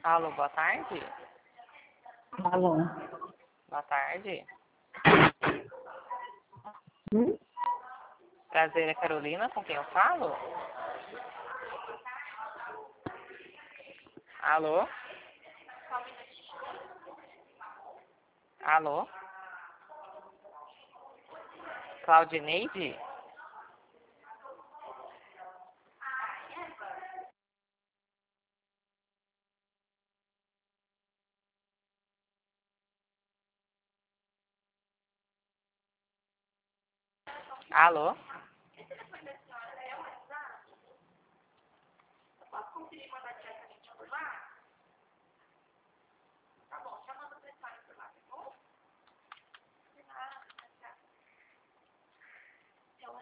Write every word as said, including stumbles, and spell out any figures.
Alô, boa tarde. Alô. Boa tarde. Hum? Prazer, é Carolina, com quem eu falo? Alô? Alô? Claudineide? Alô? Posso conferir mandar diretamente por lá?